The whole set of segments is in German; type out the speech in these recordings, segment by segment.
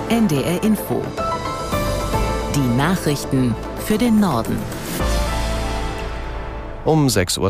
NDR Info. Die Nachrichten für den Norden. Um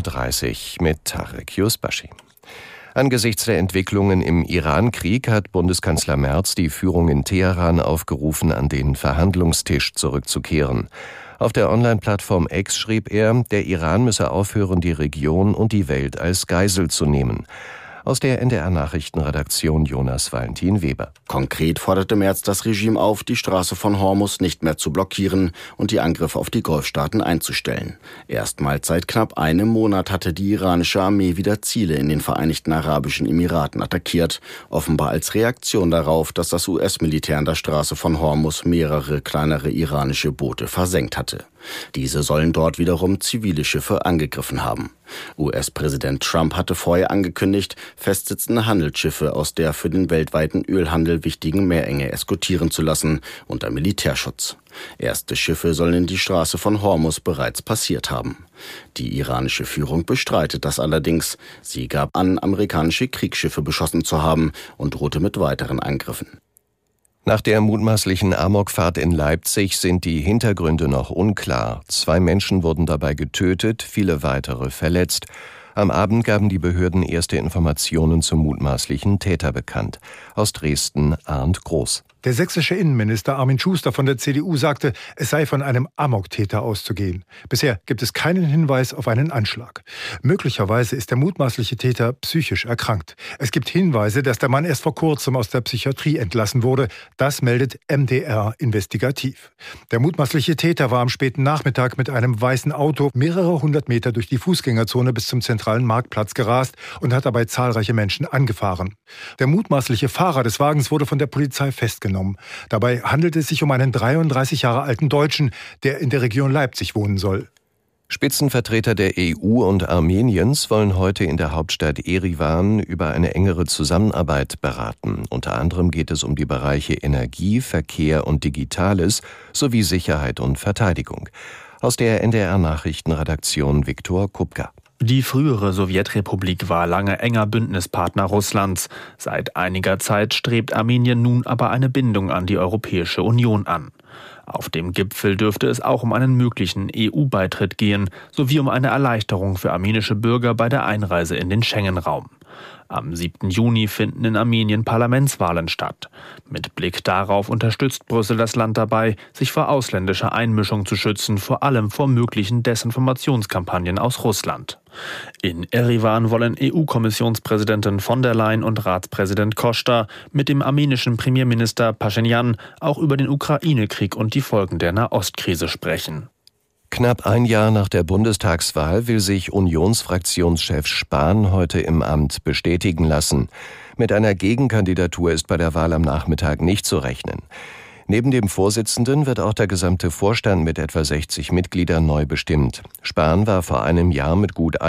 6.30 Uhr mit Tarek Yusbashi. Angesichts der Entwicklungen im Iran-Krieg hat Bundeskanzler Merz die Führung in Teheran aufgerufen, an den Verhandlungstisch zurückzukehren. Auf der Online-Plattform X schrieb er, der Iran müsse aufhören, die Region und die Welt als Geisel zu nehmen. Aus der NDR-Nachrichtenredaktion Jonas Valentin Weber. Konkret forderte Merz das Regime auf, die Straße von Hormuz nicht mehr zu blockieren und die Angriffe auf die Golfstaaten einzustellen. Erstmals seit knapp einem Monat hatte die iranische Armee wieder Ziele in den Vereinigten Arabischen Emiraten attackiert, offenbar als Reaktion darauf, dass das US-Militär an der Straße von Hormuz mehrere kleinere iranische Boote versenkt hatte. Diese sollen dort wiederum zivile Schiffe angegriffen haben. US-Präsident Trump hatte vorher angekündigt, festsitzende Handelsschiffe aus der für den weltweiten Ölhandel wichtigen Meerenge eskortieren zu lassen, unter Militärschutz. Erste Schiffe sollen die Straße von Hormuz bereits passiert haben. Die iranische Führung bestreitet das allerdings. Sie gab an, amerikanische Kriegsschiffe beschossen zu haben und drohte mit weiteren Angriffen. Nach der mutmaßlichen Amokfahrt in Leipzig sind die Hintergründe noch unklar. 2 Menschen wurden dabei getötet, viele weitere verletzt. Am Abend gaben die Behörden erste Informationen zum mutmaßlichen Täter bekannt. Aus Dresden Arndt Groß. Der sächsische Innenminister Armin Schuster von der CDU sagte, es sei von einem Amoktäter auszugehen. Bisher gibt es keinen Hinweis auf einen Anschlag. Möglicherweise ist der mutmaßliche Täter psychisch erkrankt. Es gibt Hinweise, dass der Mann erst vor kurzem aus der Psychiatrie entlassen wurde. Das meldet MDR investigativ. Der mutmaßliche Täter war am späten Nachmittag mit einem weißen Auto mehrere hundert Meter durch die Fußgängerzone bis zum zentralen Marktplatz gerast und hat dabei zahlreiche Menschen angefahren. Der mutmaßliche Fahrer des Wagens wurde von der Polizei festgenommen. Dabei handelt es sich um einen 33 Jahre alten Deutschen, der in der Region Leipzig wohnen soll. Spitzenvertreter der EU und Armeniens wollen heute in der Hauptstadt Erivan über eine engere Zusammenarbeit beraten. Unter anderem geht es um die Bereiche Energie, Verkehr und Digitales sowie Sicherheit und Verteidigung. Aus der NDR-Nachrichtenredaktion Viktor Kupka. Die frühere Sowjetrepublik war lange enger Bündnispartner Russlands. Seit einiger Zeit strebt Armenien nun aber eine Bindung an die Europäische Union an. Auf dem Gipfel dürfte es auch um einen möglichen EU-Beitritt gehen, sowie um eine Erleichterung für armenische Bürger bei der Einreise in den Schengen-Raum. Am 7. Juni finden in Armenien Parlamentswahlen statt. Mit Blick darauf unterstützt Brüssel das Land dabei, sich vor ausländischer Einmischung zu schützen, vor allem vor möglichen Desinformationskampagnen aus Russland. In Erivan wollen EU-Kommissionspräsidentin von der Leyen und Ratspräsident Costa mit dem armenischen Premierminister Paschinjan auch über den Ukraine-Krieg und die Folgen der Nahostkrise sprechen. Knapp ein Jahr nach der Bundestagswahl will sich Unionsfraktionschef Spahn heute im Amt bestätigen lassen. Mit einer Gegenkandidatur ist bei der Wahl am Nachmittag nicht zu rechnen. Neben dem Vorsitzenden wird auch der gesamte Vorstand mit etwa 60 Mitgliedern neu bestimmt. Spahn war vor einem Jahr mit gut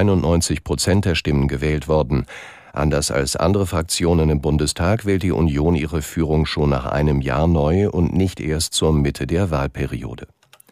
91% der Stimmen gewählt worden. Anders als andere Fraktionen im Bundestag wählt die Union ihre Führung schon nach einem Jahr neu und nicht erst zur Mitte der Wahlperiode.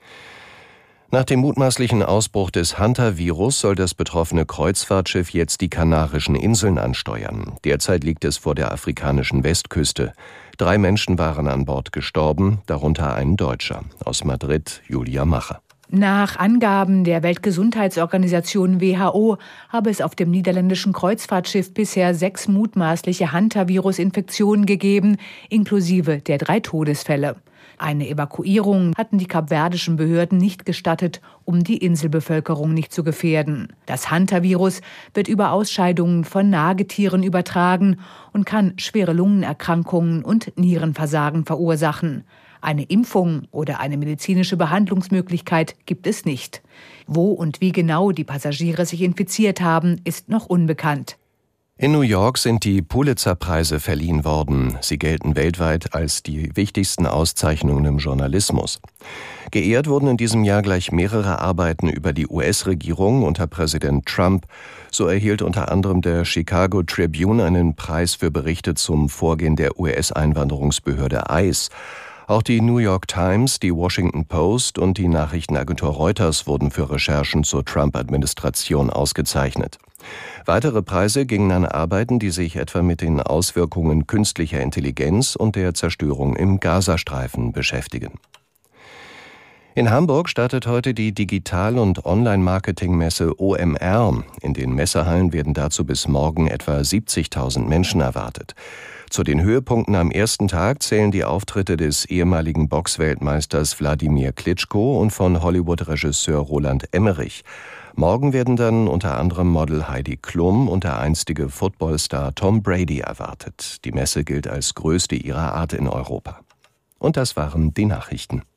Nach dem mutmaßlichen Ausbruch des Hunter-Virus soll das betroffene Kreuzfahrtschiff jetzt die Kanarischen Inseln ansteuern. Derzeit liegt es vor der afrikanischen Westküste. 3 Menschen waren an Bord gestorben, darunter ein Deutscher. Aus Madrid, Julia Macher. Nach Angaben der Weltgesundheitsorganisation WHO habe es auf dem niederländischen Kreuzfahrtschiff bisher 6 mutmaßliche Hunter-Virus-Infektionen gegeben, inklusive der 3 Todesfälle. Eine Evakuierung hatten die kapverdischen Behörden nicht gestattet, um die Inselbevölkerung nicht zu gefährden. Das Hunter-Virus wird über Ausscheidungen von Nagetieren übertragen und kann schwere Lungenerkrankungen und Nierenversagen verursachen. Eine Impfung oder eine medizinische Behandlungsmöglichkeit gibt es nicht. Wo und wie genau die Passagiere sich infiziert haben, ist noch unbekannt. In New York sind die Pulitzer-Preise verliehen worden. Sie gelten weltweit als die wichtigsten Auszeichnungen im Journalismus. Geehrt wurden in diesem Jahr gleich mehrere Arbeiten über die US-Regierung unter Präsident Trump. So erhielt unter anderem der Chicago Tribune einen Preis für Berichte zum Vorgehen der US-Einwanderungsbehörde ICE. Auch die New York Times, die Washington Post und die Nachrichtenagentur Reuters wurden für Recherchen zur Trump-Administration ausgezeichnet. Weitere Preise gingen an Arbeiten, die sich etwa mit den Auswirkungen künstlicher Intelligenz und der Zerstörung im Gazastreifen beschäftigen. In Hamburg startet heute die Digital- und Online-Marketing-Messe OMR. In den Messehallen werden dazu bis morgen etwa 70.000 Menschen erwartet. Zu den Höhepunkten am ersten Tag zählen die Auftritte des ehemaligen Boxweltmeisters Wladimir Klitschko und von Hollywood-Regisseur Roland Emmerich. Morgen werden dann unter anderem Model Heidi Klum und der einstige Footballstar Tom Brady erwartet. Die Messe gilt als größte ihrer Art in Europa. Und das waren die Nachrichten.